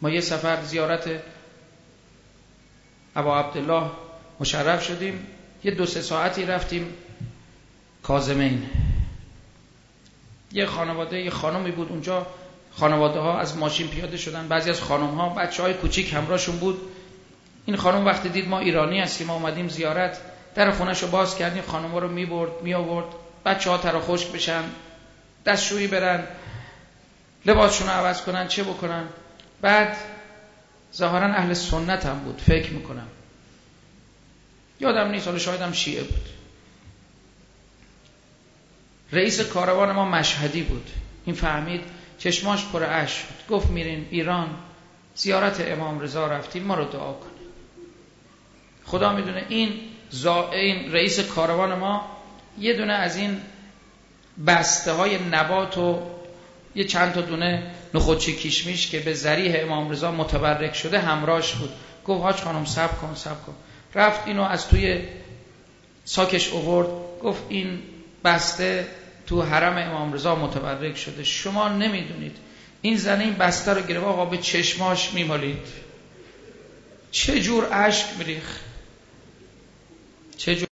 ما یه سفر زیارت ابا عبدالله مشرف شدیم، یه 2-3 ساعتی رفتیم کاظمین. یه خانواده، یه خانمی بود اونجا، خانواده ها از ماشین پیاده شدن، بعضی از خانم ها بچه های کوچیک همراهشون بود. این خانم وقتی دید ما ایرانی هستیم، ما اومدیم زیارت، در خونه‌شو باز کردیم، خانم ها رو می آورد، بچه ها تر و خشک بشن، دستشویی برن، لباسشون رو عوض کنن، چه بکنن. بعد ظاهرا اهل سنت هم بود فکر میکنم، یادم نیست، حالا شاید هم شیعه بود. رئیس کاروان ما مشهدی بود، این فهمید، چشماش پر اشک شد، گفت میرین ایران زیارت امام رضا رفتیم، ما رو دعا کنه. خدا میدونه این رئیس کاروان ما یه دونه از این بسته های نبات و یه چند تا دونه نخودچی کشمیش که به ذریح امام رضا متبرک شده همراهش بود. گفت حاج خانم صبر کن. رفت اینو از توی ساکش آورد، گفت این بسته تو حرم امام رضا متبرک شده، شما نمیدونید این زن این بسته رو گرفت، آقا به چشماش میمالید، چه جور اشک میریخت، چه جور